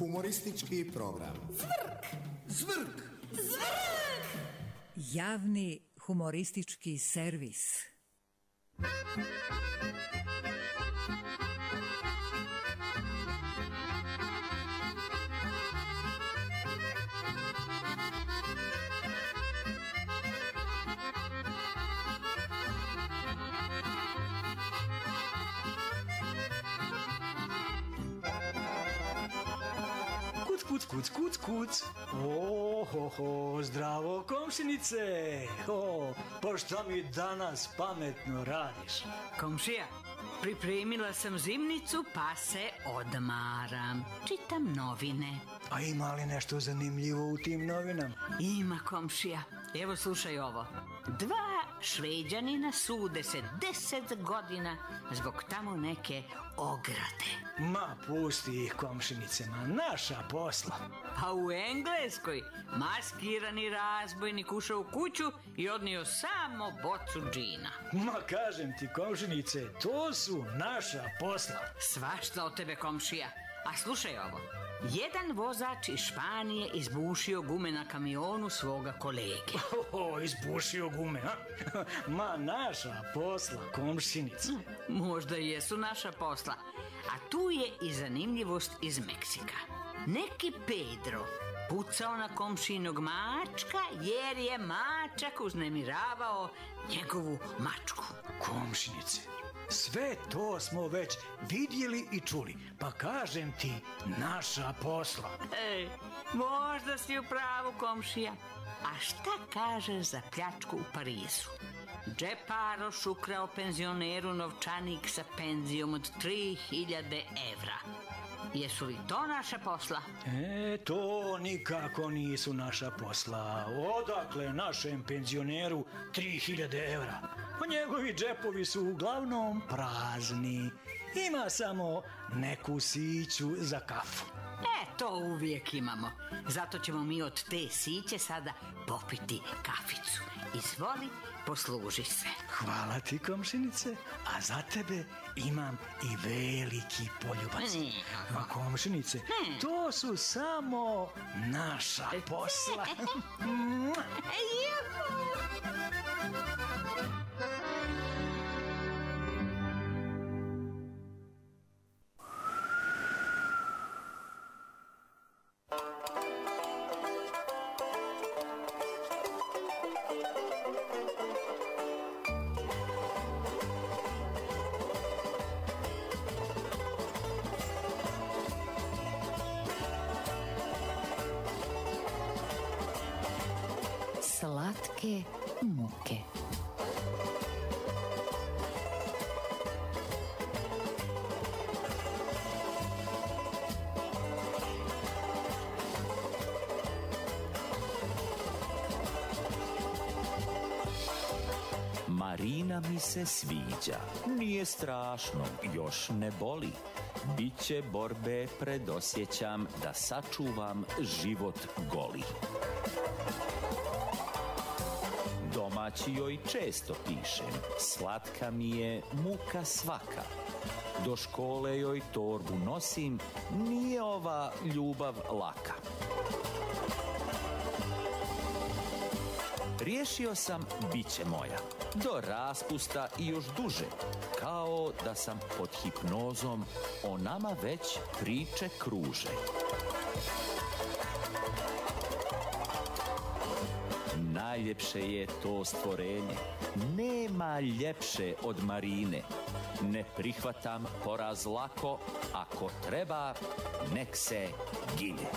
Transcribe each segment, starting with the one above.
Humoristički program. Zvrk! Zvrk! Zvrk! Javni humoristički servis. Kuc. Ohoho, zdravo komšinice. Pa šta mi danas pametno radiš? Komšija, pripremila sam zimnicu pa se odmaram. Čitam novine. A ima li nešto zanimljivo u tim novinama? Ima, komšija. Evo slušaj ovo. 2 Šveđanina sude se 10 godina zbog tamo neke ograde. Ma pusti ih, komšinice, naša posla. Pa u Engleskoj maskirani razbojnik ušao u kuću i odnio samo bocu džina. Ma kažem ti, komšinice, to su naša posla. Svašta od tebe, komšija. A slušaj ovo. Jedan vozač iz Španije izbušio gume na kamionu svoga kolege. Izbušio gume, ha? Ma naša posla, komšinice. Možda i jesu naša posla. A tu je i zanimljivost iz Meksika. Neki Pedro pucao na komšinog mačka jer je mačak uznemiravao njegovu mačku. Komšinice, sve to smo već vidjeli i čuli, pa kažem ti, naša posla. Možda si u pravu, komšija. A šta kažeš za pljačku u Parizu? Džeparoš ukrao penzioneru novčanik sa penzijom od 3000 evra. Jesu li to naša posla? To nikako nisu naša posla. Odakle našem penzioneru 3000 evra? Pa njegovi džepovi su uglavnom prazni. Ima samo neku siću za kafu. To uvijek imamo. Zato ćemo mi od te siće sada popiti kaficu. Izvoli, posluži se. Hvala ti, komšinice, a za tebe imam i veliki poljubac. Komšinice, to su samo naša posla. Slatke muke. Marina mi se sviđa, nije strašno, još ne boli. Biće borbe, predosjećam da sačuvam život goli. Domaći joj često pišem, slatka mi je muka svaka. Do škole joj torbu nosim, nije ova ljubav laka. Riješio sam, bit će moja, do raspusta i još duže, kao da sam pod hipnozom, o nama već priče kruže. Najljepše je to stvorenje, nema ljepše od Marine. Ne prihvatam poraz lako, ako treba, nek se gine.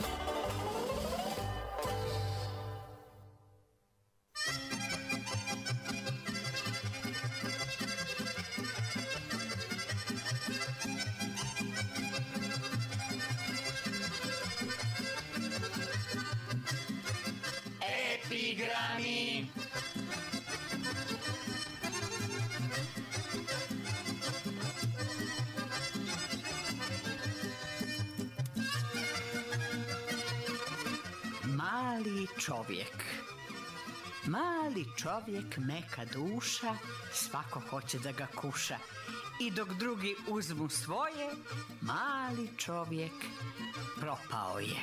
Epigrami. Mali čovjek. Mali čovjek, meka duša, svako hoće da ga kuša. I dok drugi uzmu svoje, mali čovjek propao je.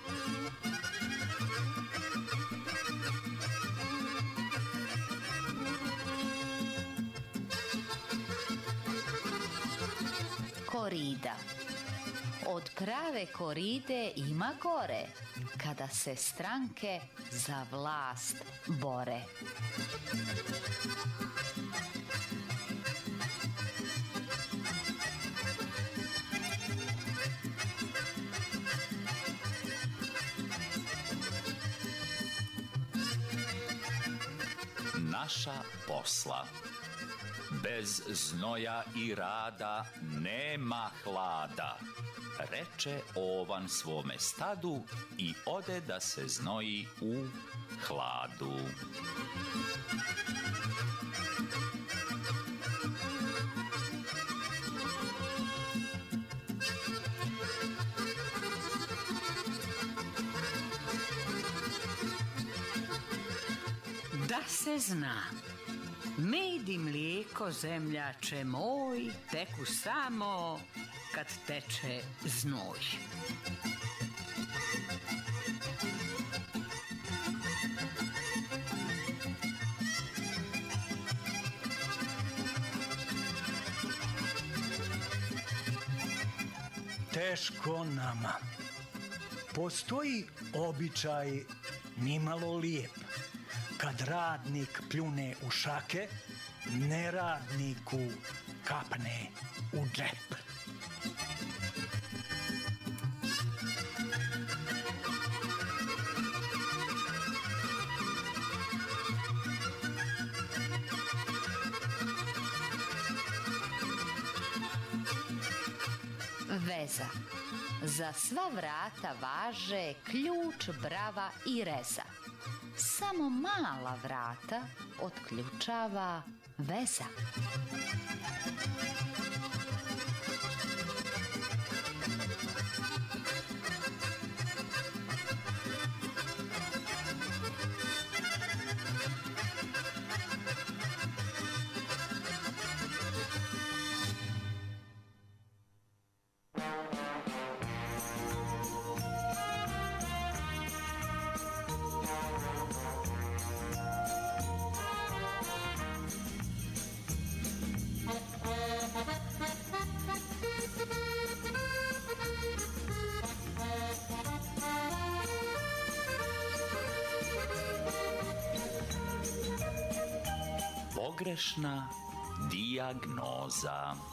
Korida. Od prave koride ima gore, kada se stranke za vlast bore. Naša posla. Bez znoja i rada nema hlada, reče ovan svome stadu i ode da se znoji u hladu. Da se zna, med i mlijeko, zemljače moj, teku samo kad teče znoj. Teško nama. Postoji običaj nimalo lijep. Kad radnik pljune u šake, neradniku kapne u džep. Veza. Za sva vrata važe ključ, brava i reza. Samo mala vrata otključava veza. Pogrešna dijagnoza.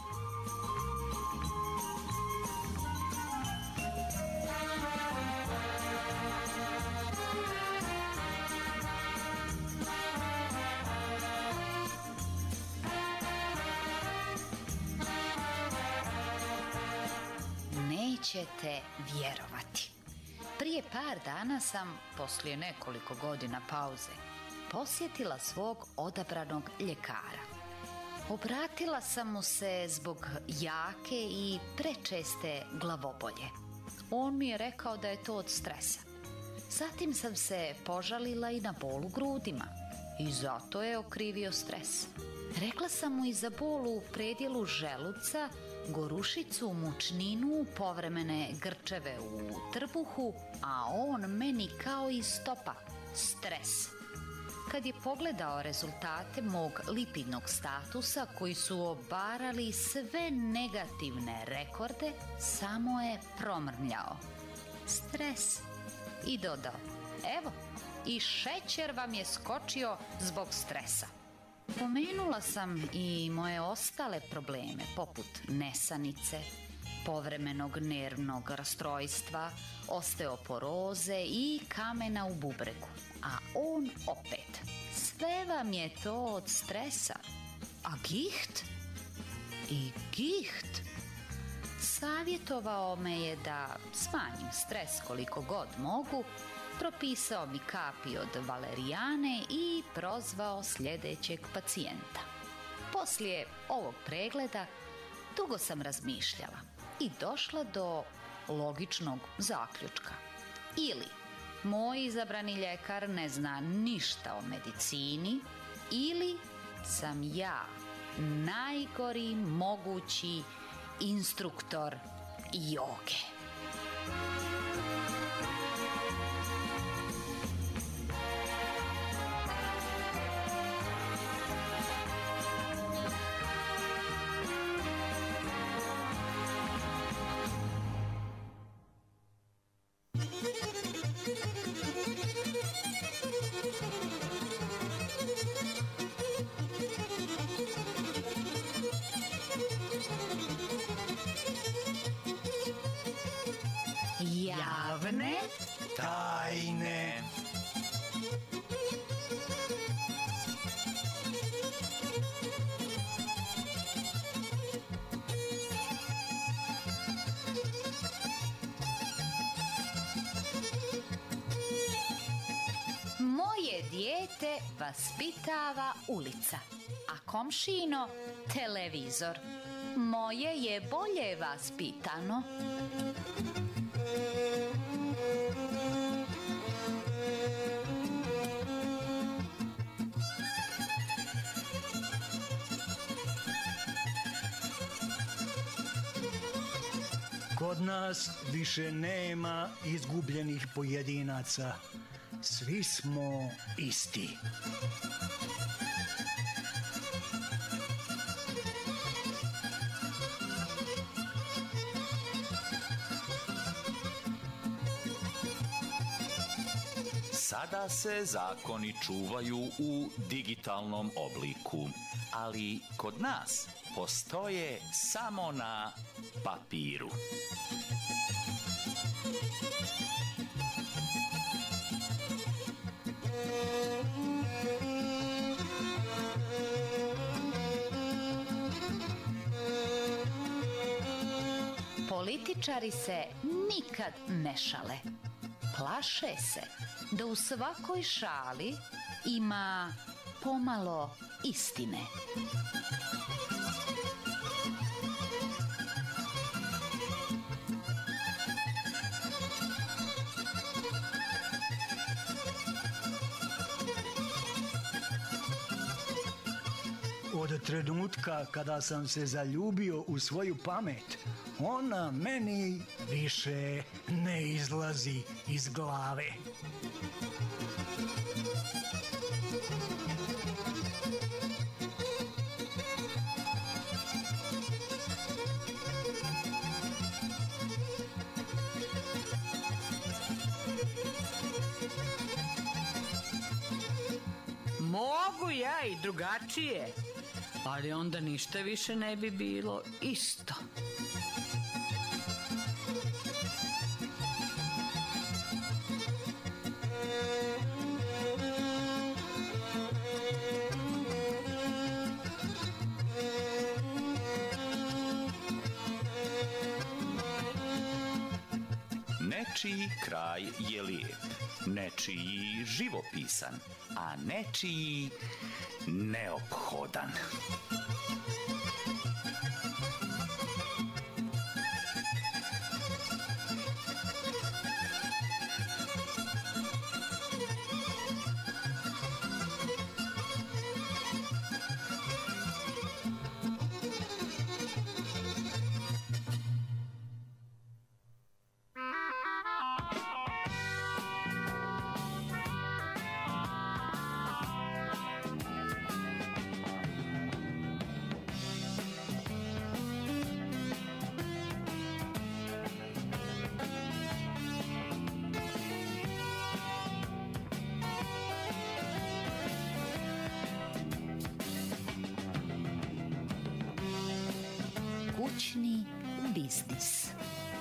Nećete vjerovati. Prije par dana sam, poslije nekoliko godina pauze, posjetila svog odabranog ljekara. Obratila sam mu se zbog jake i prečeste glavobolje. On mi je rekao da je to od stresa. Zatim sam se požalila i na bol u grudima i zato je okrivio stres. Rekla sam mu i za bol u predjelu želuca, gorušicu, mučninu, povremene grčeve u trbuhu, a on meni kao iz topa stres. Kad je pogledao rezultate mog lipidnog statusa koji su obarali sve negativne rekorde, samo je promrmljao stres i dodao: evo, i šećer vam je skočio zbog stresa. Pomenula sam i moje ostale probleme poput nesanice, povremenog nervnog rastrojstva, osteoporoze i kamena u bubregu. A on opet: sve vam je to od stresa. A giht? I giht? Savjetovao me je da smanjim stres koliko god mogu, propisao mi kapi od valerijane i prozvao sljedećeg pacijenta. Poslije ovog pregleda dugo sam razmišljala i došla do logičnog zaključka. Ili moj izabrani ljekar ne zna ništa o medicini ili sam ja najgori mogući instruktor joge. Javne Tajne. moje dijete vaspitava ulica, a komšino televizor. Moje je bolje vaspitano. Kod nas više nema izgubljenih pojedinaca. Svi smo isti. Sada se zakoni čuvaju u digitalnom obliku, ali kod nas postoje samo na papiru. Političari se nikad ne šale. Plaše se da u svakoj šali ima pomalo istine. Od trenutka kada sam se zaljubio u svoju pamet, ona meni više ne izlazi iz glave. Mogu ja i drugačije, ali onda ništa više ne bi bilo isto. Nečiji kraj je lijep, nečiji živopisan, a nečiji neophodan. Kućni biznis.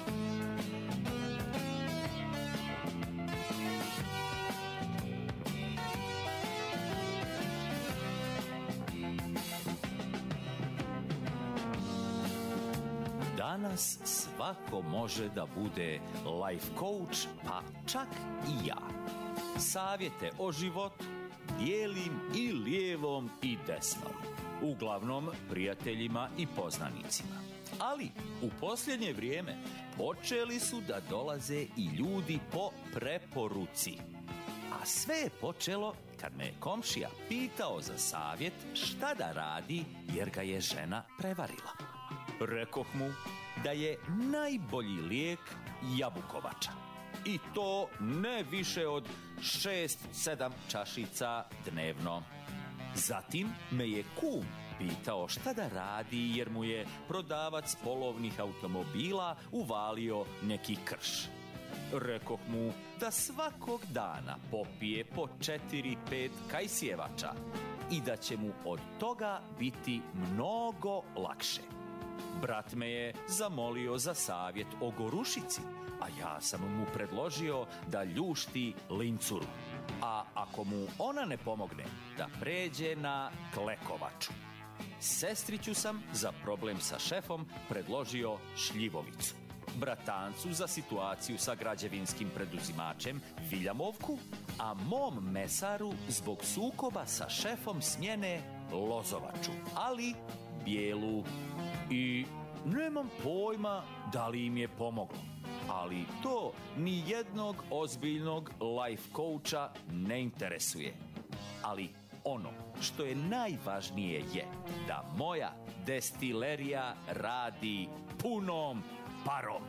Danas svako može da bude life coach, pa čak i ja. Savjete o životu, bijelim i lijevom i desnom. Uglavnom prijateljima i poznanicima. Ali u posljednje vrijeme počeli su da dolaze i ljudi po preporuci. A sve je počelo kad me je komšija pitao za savjet šta da radi jer ga je žena prevarila. Rekoh mu da je najbolji lijek jabukovača. I to ne više od 6-7 čašica dnevno. Zatim me je kum pitao šta da radi jer mu je prodavac polovnih automobila uvalio neki krš. Rekoh mu da svakog dana popije po 4-5 kajsjevača i da će mu od toga biti mnogo lakše. Brat me je zamolio za savjet o gorušici, a ja sam mu predložio da ljušti lincuru. A ako mu ona ne pomogne, da pređe na klekovaču. Sestriću sam za problem sa šefom predložio šljivovicu. Bratancu za situaciju sa građevinskim preduzimačem Viljamovku, a mom mesaru zbog sukoba sa šefom smjene lozovaču, ali bijelu. I nemam pojma da li im je pomoglo, ali to ni jednog ozbiljnog life coacha ne interesuje. Ali ono što je najvažnije je da moja destilerija radi punom parom.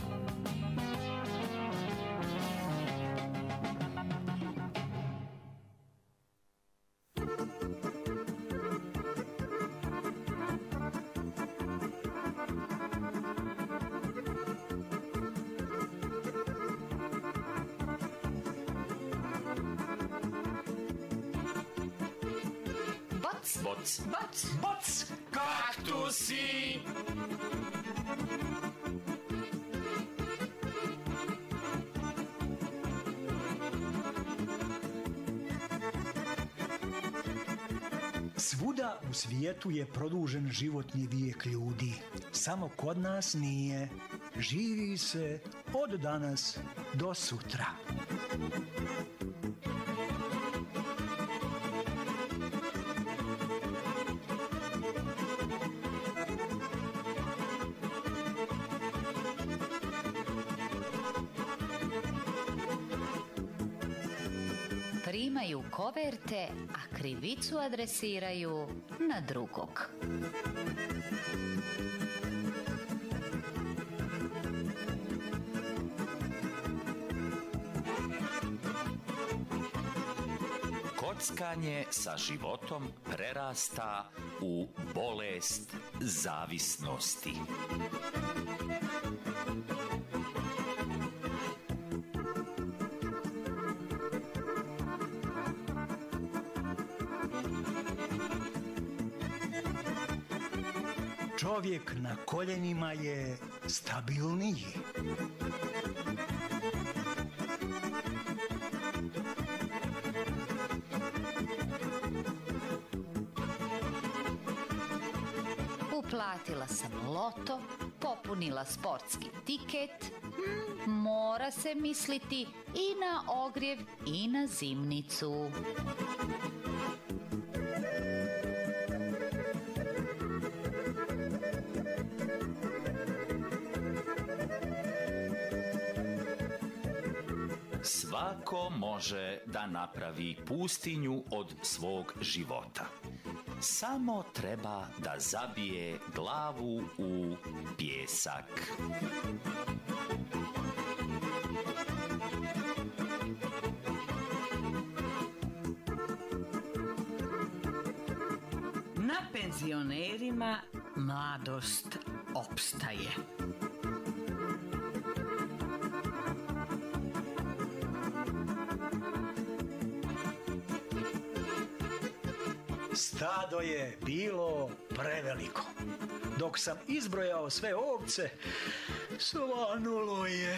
Boc, Bac, bac, kaktusi! Svuda u svijetu je produžen životni vijek ljudi. Samo kod nas nije. Živi se od danas do sutra. Primaju koverte, a krivicu adresiraju na drugog. Kockanje sa životom prerasta u bolest zavisnosti. Čovjek na koljenima je stabilniji. Uplatila sam loto, popunila sportski tiket, mora se misliti i na ogrjev i na zimnicu. Svako može da napravi pustinju od svog života. Samo treba da zabije glavu u pijesak. Na penzionerima mladost opstaje. Stado je bilo preveliko. Dok sam izbrojao sve ovce, svanulo je.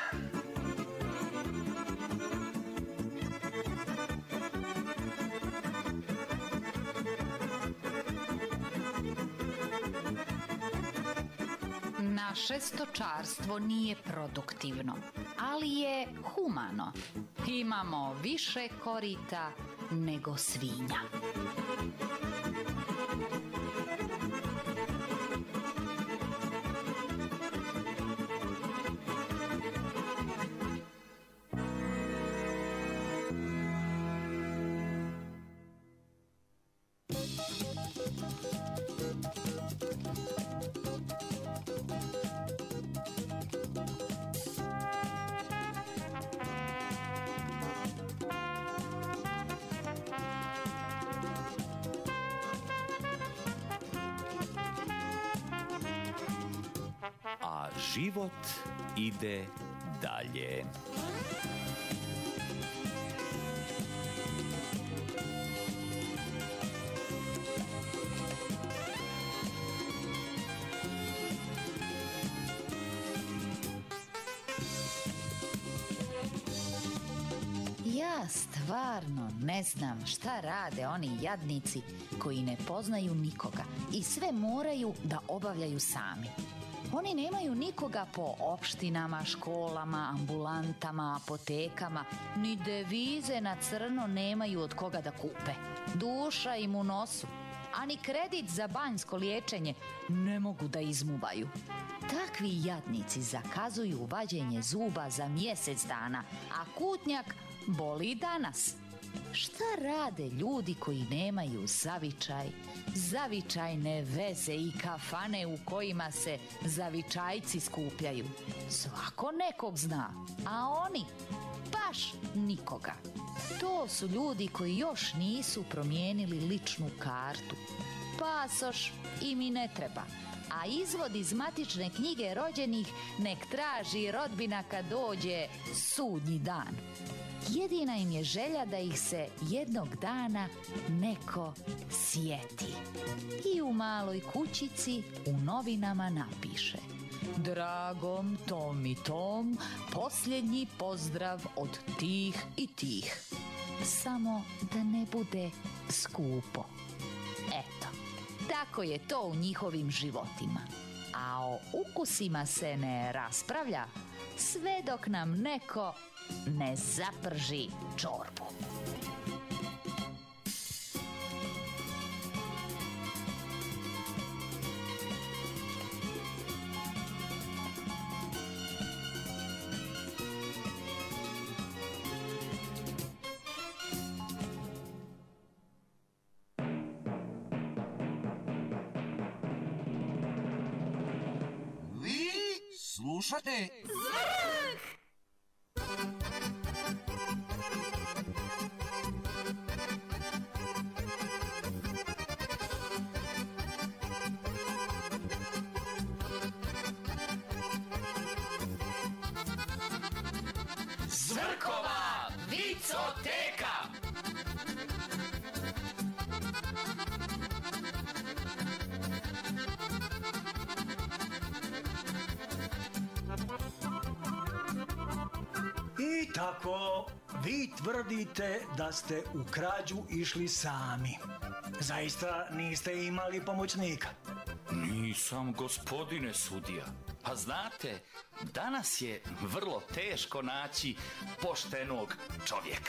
Naše stočarstvo nije produktivno, ali je humano. Imamo više korita, nego svinja. A život ide dalje. Ja stvarno ne znam šta rade oni jadnici koji ne poznaju nikoga i sve moraju da obavljaju sami. Oni nemaju nikoga po opštinama, školama, ambulantama, apotekama, ni devize na crno nemaju od koga da kupe. Duša im u nosu, a ni kredit za banjsko liječenje ne mogu da izmuvaju. Takvi jadnici zakazuju vađenje zuba za mjesec dana, a kutnjak boli i danas. Šta rade ljudi koji nemaju zavičaj, zavičajne veze i kafane u kojima se zavičajci skupljaju? Svako nekog zna, a oni baš nikoga. To su ljudi koji još nisu promijenili ličnu kartu. Pasoš im i ne treba, a izvod iz matične knjige rođenih nek traži rodbina kad dođe sudnji dan. Jedina im je želja da ih se jednog dana neko sjeti. I u maloj kućici u novinama napiše: dragom tom i tom, posljednji pozdrav od tih i tih. Samo da ne bude skupo. Eto, tako je to u njihovim životima. A o ukusima se ne raspravlja sve dok nam neko ne zaprži čorbu. Vi slušate Zvrkova vicoteka. I tako, vi tvrdite da ste u krađu išli sami. Zaista niste imali pomoćnika? Nisam, gospodine sudija. Pa znate, danas je vrlo teško naći poštenog čovjeka.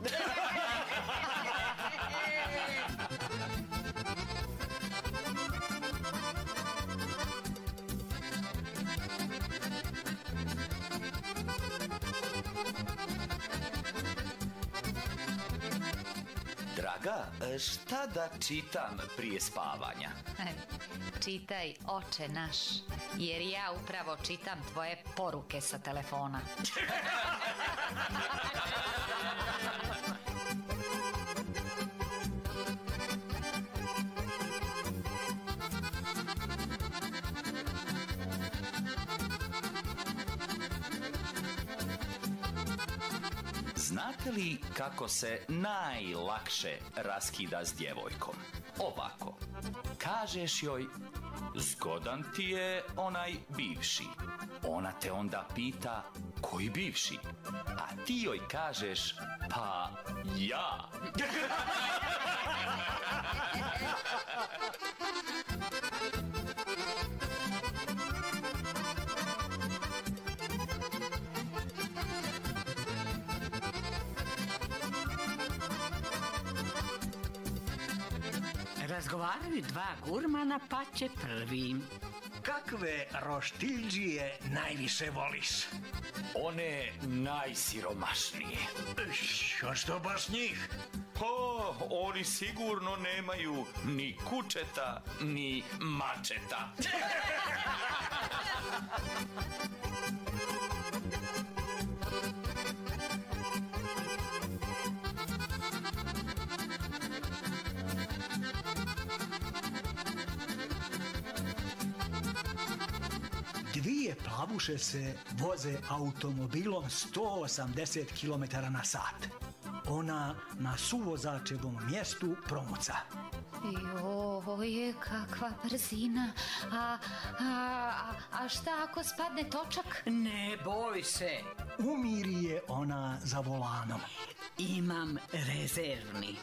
Draga, šta da čitam prije spavanja? Čitaj, oče naš, jer ja upravo čitam tvoje poruke sa telefona. Znate li kako se najlakše raskida s djevojkom? Ovako, kažeš joj, zgodan ti je onaj bivši. Ona te onda pita, koji bivši? A ti joj kažeš, pa ja. Razgovaraju dva gurmana, pa će prvi. Kakve roštiljđije najviše voliš? One najsiromašnije. A što baš njih? O, oni sigurno nemaju ni kučeta, ni mačeta. Dvije plavuše se voze automobilom 180 km na sat. Ona na suvozačevom mjestu promuca. Joj, kakva brzina. A šta ako spadne točak? Ne boj se, Umiri je ona za volanom. imam rezervni.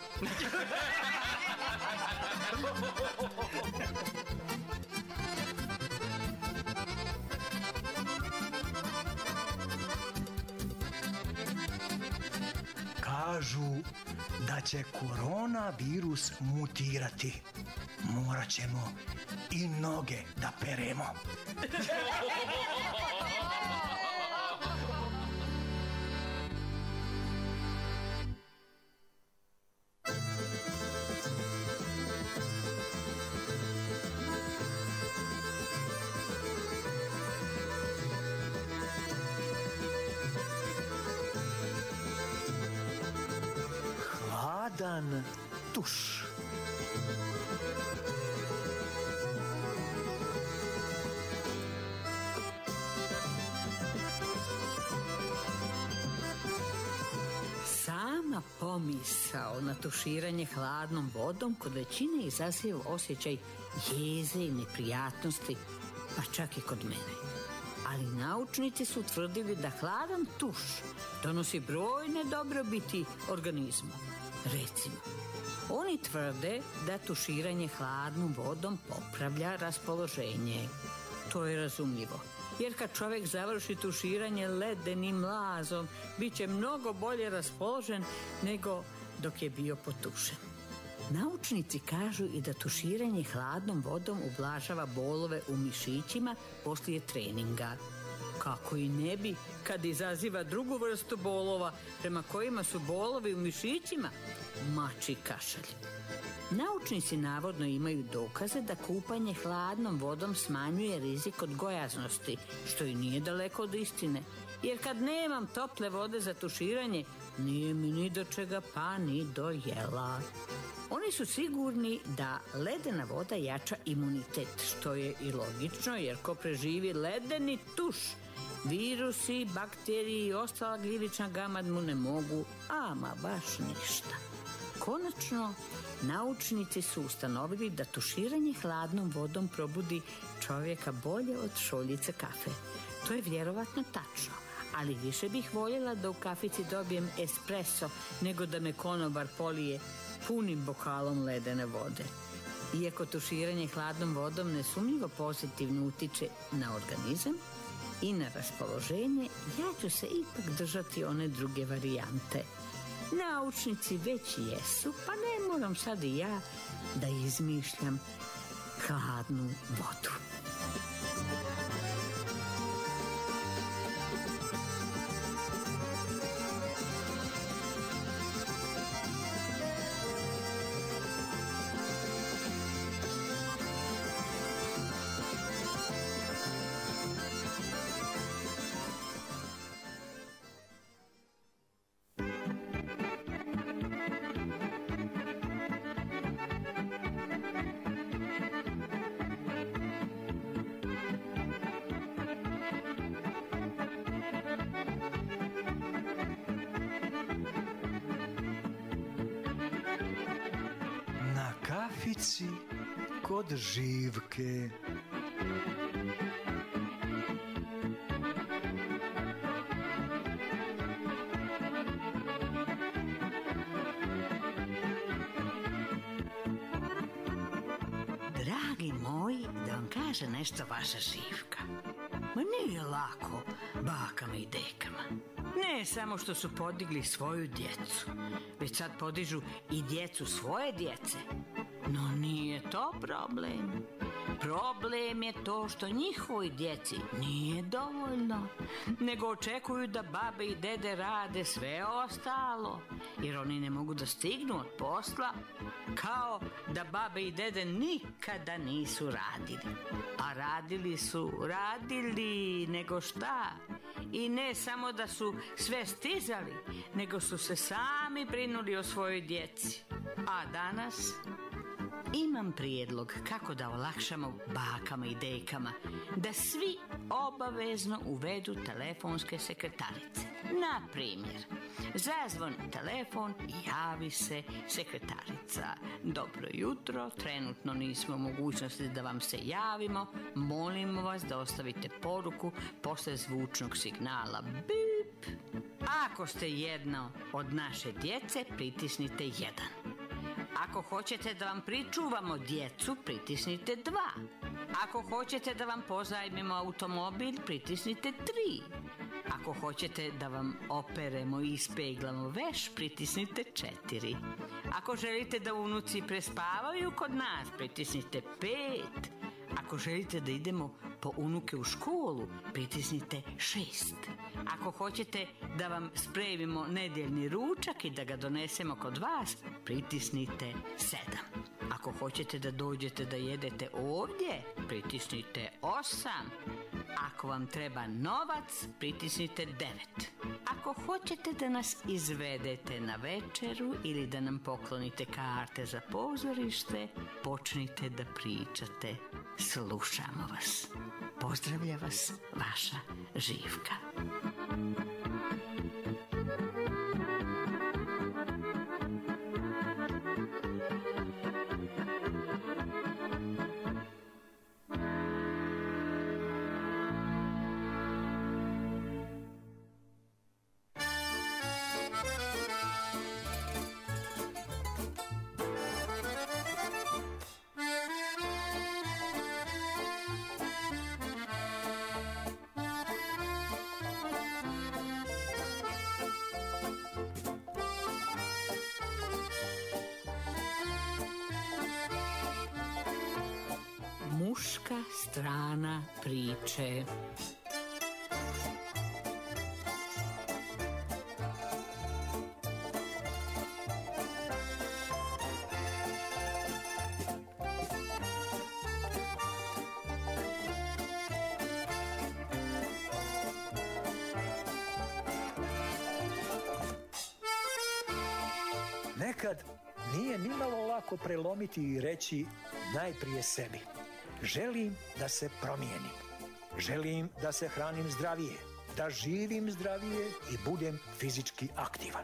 Kažu da će koronavirus mutirati. Morat ćemo i noge da peremo. Hladan tuš. Sama pomisao na tuširanje hladnom vodom kod većine izaziva osjećaj jeze i neprijatnosti, pa čak i kod mene. Ali naučnici su tvrdili da hladan tuš donosi brojne dobrobiti organizmu. Recimo, oni tvrde da tuširanje hladnom vodom popravlja raspoloženje. To je razumljivo, jer kad čovjek završi tuširanje ledenim mlazom, bit će mnogo bolje raspoložen nego dok je bio potušen. Naučnici kažu i da tuširanje hladnom vodom ublažava bolove u mišićima poslije treninga. Kako i ne bi kad izaziva drugu vrstu bolova prema kojima su bolovi u mišićima, mačji kašalj. Naučnici navodno imaju dokaze da kupanje hladnom vodom smanjuje rizik od gojaznosti, što i nije daleko od istine. Jer kad nemam tople vode za tuširanje, nije mi ni do čega pa ni do jela. Oni su sigurni da ledena voda jača imunitet, što je i logično, jer ko preživi ledeni tuš, virusi, bakterije i ostala gljivična gamad mu ne mogu ama baš ništa. Konačno, naučnici su ustanovili da tuširanje hladnom vodom probudi čovjeka bolje od šoljice kafe. To je vjerovatno tačno, ali više bih voljela da u kafici dobijem espresso nego da me konobar polije punim bokalom ledene vode. Iako tuširanje hladnom vodom nesumnjivo pozitivno utiče na organizam i na raspoloženje, ja ću se ipak držati one druge varijante. Naučnici već jesu, pa ne moram sad i ja da izmišljam hladnu vodu. Kafici kod Živke. Dragi moji, da vam kaže nešto vaša Živka. Ma nije lako bakama i dekama. Ne samo što su podigli svoju djecu, već sad podižu i djecu svoje djece. No nije to problem. Problem je to što njihovoj djeci nije dovoljno, nego očekuju da babe i dede rade sve ostalo, jer oni ne mogu da stignu od posla, kao da babe i dede nikada nisu radili. A radili, nego šta? I ne samo da su sve stizali, nego su se sami brinuli o svojoj djeci. A danas imam prijedlog kako da olakšamo bakama i dejkama da svi obavezno uvedu telefonske sekretarice. Na primjer, zazvoni telefon i javi se sekretarica. Dobro jutro, trenutno nismo u mogućnosti da vam se javimo. Molimo vas da ostavite poruku posle zvučnog signala bip. Ako ste jedno od naše djece, pritisnite 1. Ako hoćete da vam pričuvamo djecu, pritisnite 2. Ako hoćete da vam pozajmimo automobil, pritisnite 3. Ako hoćete da vam operemo i ispeglamo veš, pritisnite 4. Ako želite da unuci prespavaju kod nas, pritisnite 5. Ako želite da idemo po unuke u školu, pritisnite 6. Ako hoćete da vam spremimo nedeljni ručak i da ga donesemo kod vas, pritisnite 7. Ako hoćete da dođete da jedete ovdje, pritisnite 8. Ako vam treba novac, pritisnite 9. Ako hoćete da nas izvedete na večeru ili da nam poklonite karte za pozorište, počnite da pričate. Slušamo vas. Pozdravlja vas vaša Živka. Muška strana priče. Nekad nije nimalo lako prelomiti i reći najprije sebi: želim da se promijenim, želim da se hranim zdravije, da živim zdravije i budem fizički aktivan.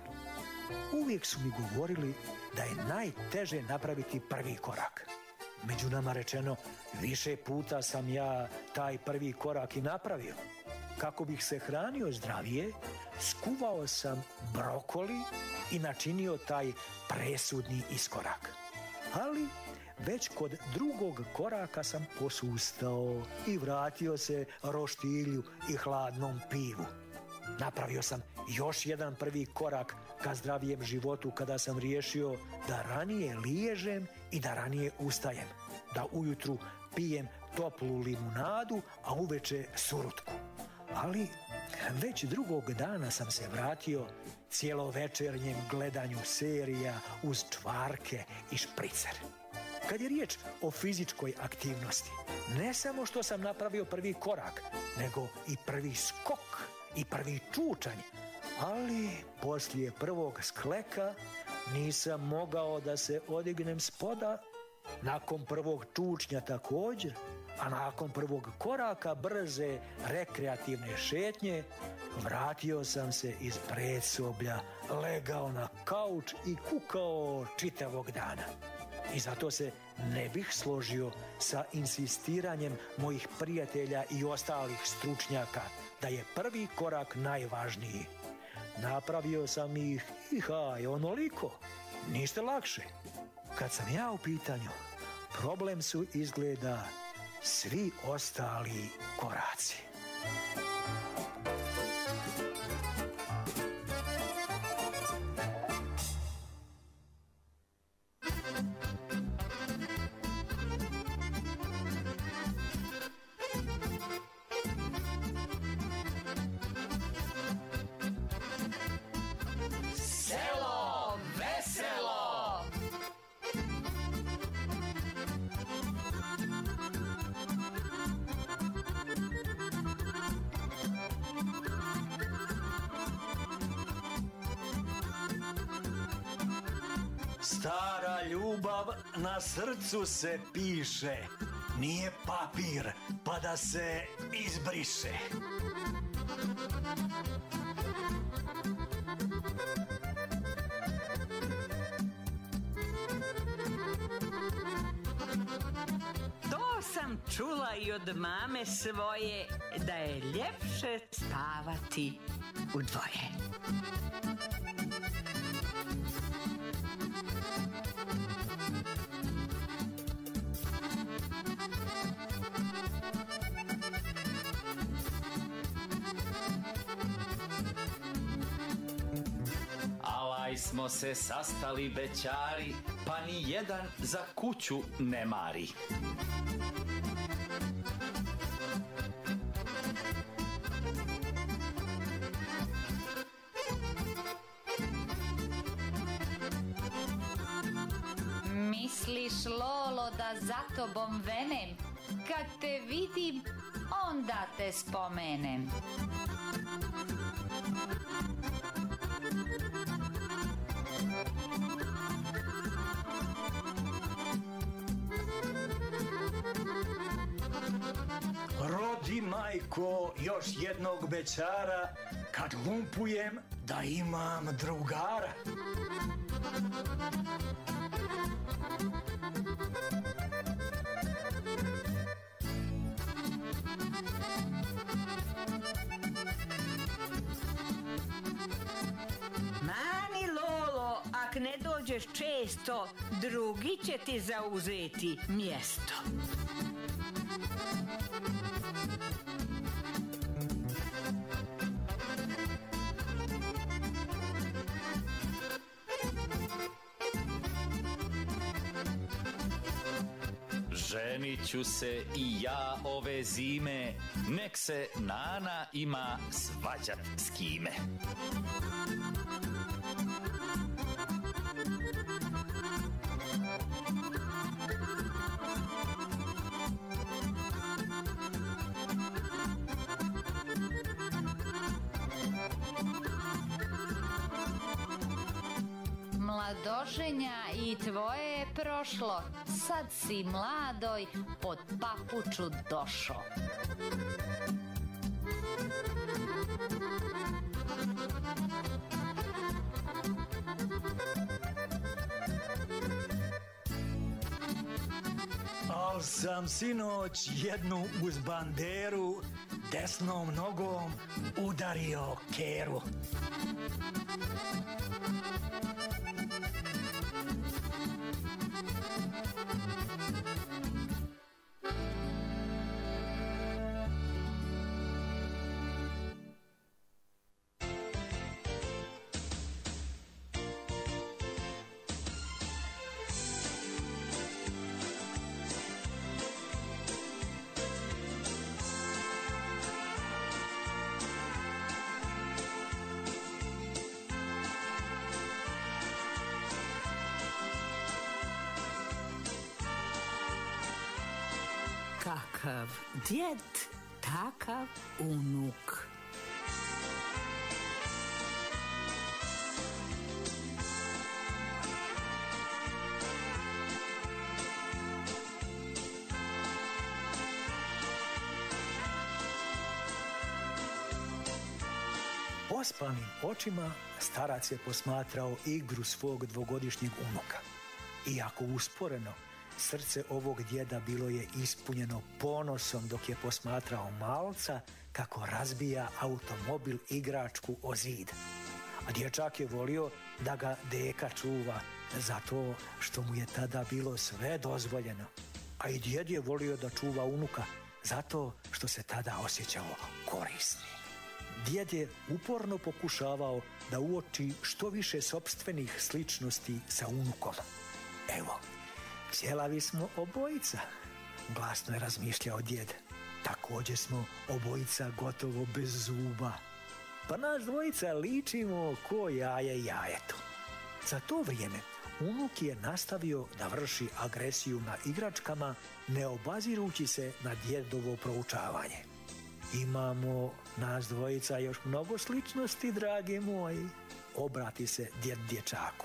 Uvijek su mi govorili da je najteže napraviti prvi korak. Među nama rečeno, više puta sam ja taj prvi korak i napravio. Kako bih se hranio zdravije, skuvao sam brokoli i načinio taj presudni iskorak. Ali već kod drugog koraka sam posustao i vratio se roštilju i hladnom pivu. Napravio sam još jedan prvi korak ka zdravijem životu kada sam riješio da ranije liježem i da ranije ustajem, da ujutru pijem toplu limunadu, a uveče surutku. Ali već drugog dana sam se vratio cijelovečernjem gledanju serija uz čvarke i špricer. Kad je riječ o fizičkoj aktivnosti, ne samo što sam napravio prvi korak, nego i prvi skok i prvi čučanj, ali poslije prvog skleka nisam mogao da se odignem s poda, nakon prvog čučnja također, a nakon prvog koraka brze rekreativne šetnje, vratio sam se iz predsoblja, legao na kauč i kukao čitavog dana. I zato se ne bih složio sa insistiranjem mojih prijatelja i ostalih stručnjaka da je prvi korak najvažniji. Napravio sam ih i onoliko, ništa lakše. Kad sam ja u pitanju, problem su izgleda svi ostali koraci. Stara ljubav na srcu se piše, nije papir pa da se izbriše. To sam čula i od mame svoje, da je ljepše spavati u dvoje. Alaj smo se sastali bećari, pa ni jedan za kuću ne mari. Misliš, Lolo, da za tobom venem? Kad te vidim, onda te spomenem. Rodi, majko, još jednog bećara, kad lumpujem da imam drugara. Mani, Lolo, ak ne dođeš često, drugi će ti zauzeti mjesto. Ženit ću se i ja ove zime, nek se Nana ima svađat s kime. Mladoženja i tvoje je prošlo, sad si mladoj pod papuču došo. Al sam sinoć jednu uz banderu desnom nogom udario keru. Kakav djed, takav unuk. Ospanim očima starac je posmatrao igru svog dvogodišnjeg unuka. Iako usporeno, srce ovog djeda bilo je ispunjeno ponosom dok je posmatrao malca kako razbija automobil igračku o zid. A dječak je volio da ga deka čuva zato što mu je tada bilo sve dozvoljeno. A i djed je volio da čuva unuka zato što se tada osjećao korisni. Djed je uporno pokušavao da uoči što više sopstvenih sličnosti sa unukom. Evo, ćelavi smo obojica, glasno je razmišljao djed. Također smo obojica gotovo bez zuba. Pa nas dvojica ličimo ko jaje jajetu. Za to vrijeme unuk je nastavio da vrši agresiju na igračkama, ne obazirući se na djedovo proučavanje. Imamo nas dvojica još mnogo sličnosti, dragi moji, obrati se djed dječaku.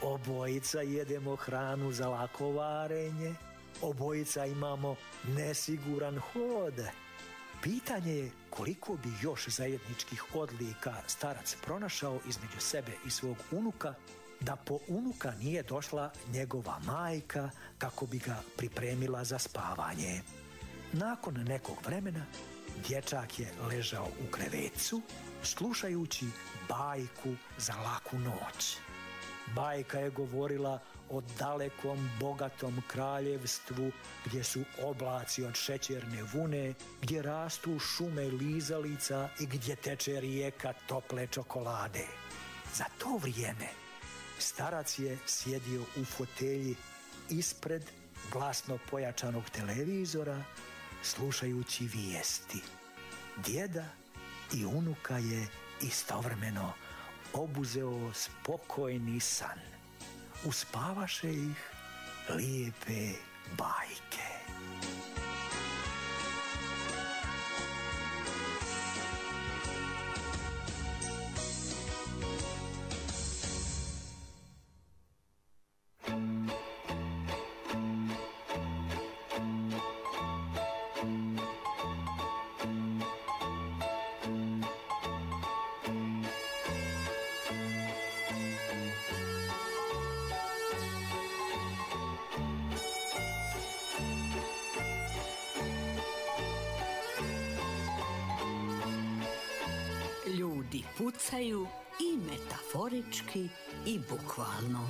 Obojica jedemo hranu za lako varenje, obojica imamo nesiguran hod. Pitanje je koliko bi još zajedničkih odlika starac pronašao između sebe i svog unuka, da po unuka nije došla njegova majka kako bi ga pripremila za spavanje. Nakon nekog vremena dječak je ležao u krevetcu slušajući bajku za laku noć. Bajka je govorila o dalekom, bogatom kraljevstvu gdje su oblaci od šećerne vune, gdje rastu šume lizalica i gdje teče rijeka tople čokolade. Za to vrijeme starac je sjedio u fotelji ispred glasno pojačanog televizora slušajući vijesti. Djeda i unuka je istovremeno obuzeo spokojni san. Uspavaše ih lijepe bajke. Ljudi pucaju i metaforički i bukvalno.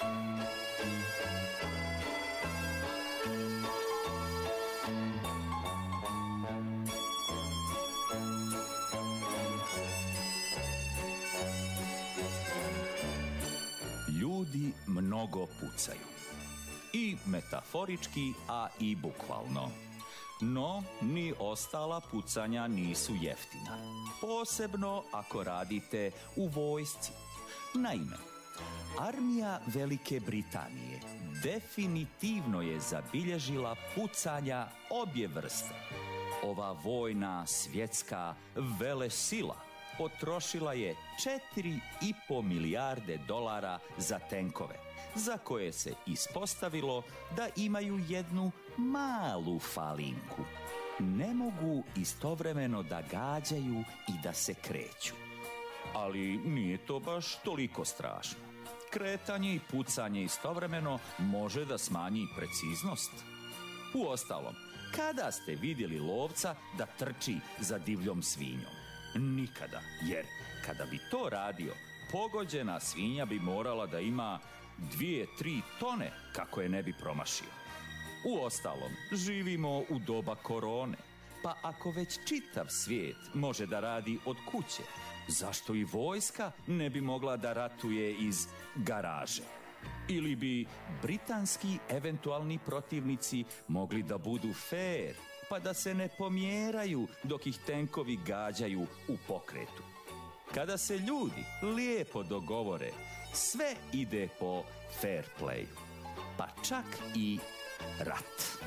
Ljudi mnogo pucaju. I metaforički, a i bukvalno. No, ni ostala pucanja nisu jeftina. Posebno ako radite u vojsci. Naime, armija Velike Britanije definitivno je zabilježila pucanja obje vrste. Ova vojna svjetska velesila potrošila je 4,5 milijarde dolara za tenkove, za koje se ispostavilo da imaju jednu malu falinku. Ne mogu istovremeno da gađaju i da se kreću. Ali nije to baš toliko strašno. Kretanje i pucanje istovremeno može da smanji preciznost. Uostalom, kada ste vidjeli lovca da trči za divljom svinjom? Nikada, jer kada bi to radio, pogođena svinja bi morala da ima 2-3 tone kako je ne bi promašio. Uostalom, živimo u doba korone, pa ako već čitav svijet može da radi od kuće, zašto i vojska ne bi mogla da ratuje iz garaže? Ili bi britanski eventualni protivnici mogli da budu fair, pa da se ne pomjeraju dok ih tenkovi gađaju u pokretu? Kada se ljudi lijepo dogovore, sve ide po fair playu, pa čak i rat.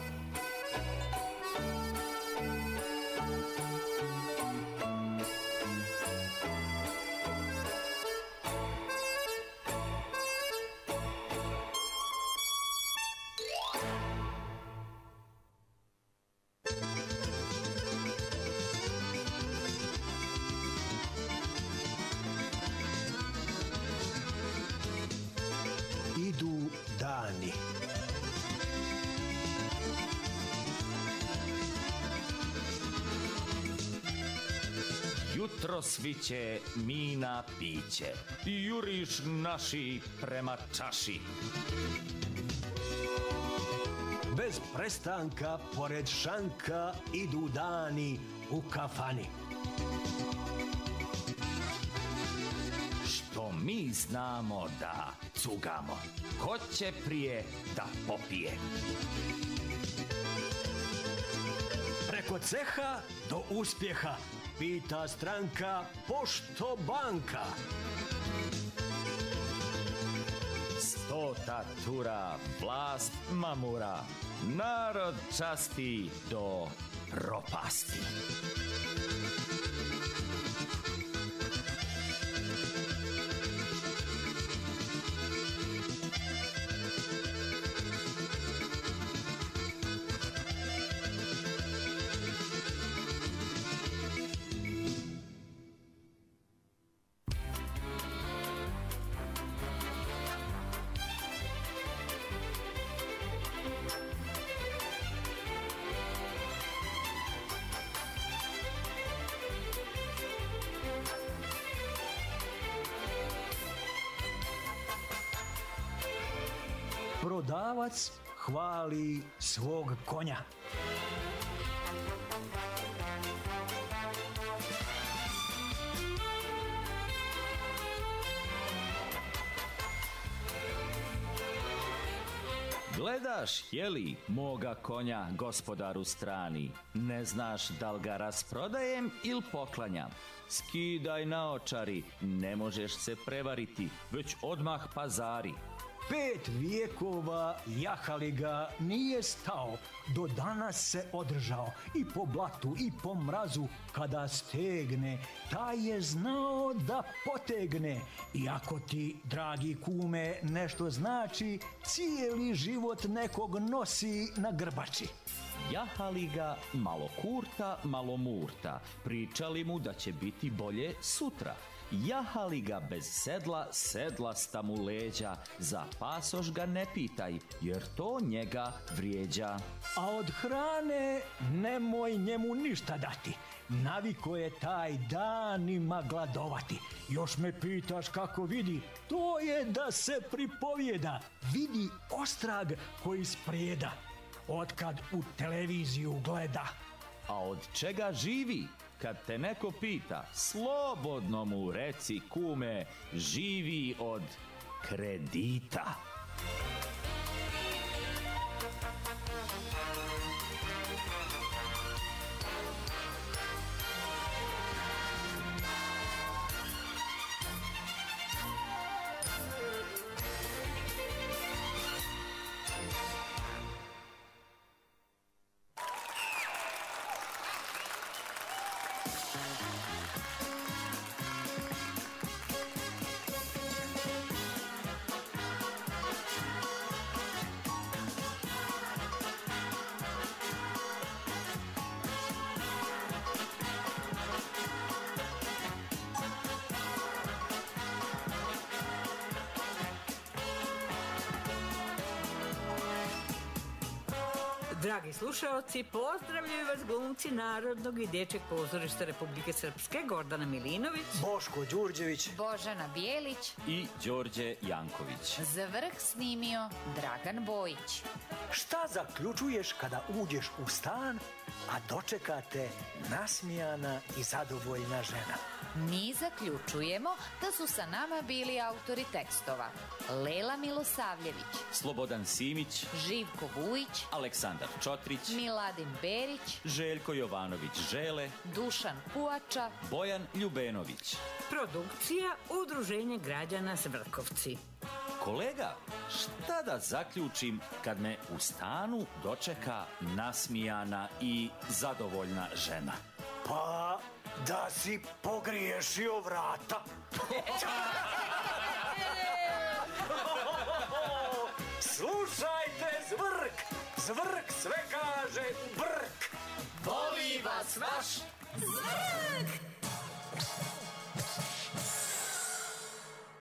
Idu dani. Jutro sviće mina piće i juriš naši prema čaši. Bez prestanka, pored šanka, idu dani u kafani. Što mi znamo da cugamo, ko će prije da popije? Preko ceha do uspjeha pita stranka Pošto banka. 100 tura, vlast mamura, narod časti do propasti. prodavac hvali svog konja. Gledaš, jeli, moga konja, gospodaru strani, ne znaš da li ga rasprodajem ili poklanjam. Skidaj naočari, ne možeš se prevariti, već odmah pazari. 5 vijekova jahali ga nije stao, do danas se održao i po blatu i po mrazu, kada stegne, taj je znao da potegne. I ako ti, dragi kume, nešto znači, cijeli život nekog nosi na grbači. Jahali ga malo kurta, malo murta, pričali mu da će biti bolje sutra. Jahali ga bez sedla, sedlasta mu leđa, za pasoš ga ne pitaj, jer to njega vrijeđa. A od hrane nemoj njemu ništa dati, naviko je taj danima gladovati. Još me pitaš kako vidi, to je da se pripovijeda, vidi ostrag koji sprijeda, otkad u televiziju gleda. A od čega živi? Kad te neko pita, slobodno mu reci, kume, živi od kredita. Dragi slušaoci, pozdravljaju vas glumci Narodnog i dječjeg pozorišta Republike Srpske Gordana Milinović, Boško Đurđević, Božana Bijelić, I Đorđe Janković. za vrh snimio Dragan Bojić. Šta zaključuješ kada uđeš u stan, a dočekate nasmijana i zadovoljna žena? Mi zaključujemo da su sa nama bili autori tekstova Lela Milosavljević, Slobodan Simić, Živko Vujić, Aleksandar Čotrić, Miladin Berić, Željko Jovanović Žele, Dušan Puača, Bojan Ljubenović. produkcija Udruženje građana Svrkovci. Kolega, šta da zaključim kad me u stanu dočeka nasmijana i zadovoljna žena? Pa, da si pogriješio vrata. Slušajte Zvrk, Zvrk sve kaže brk. voli vas vaš Zvrk!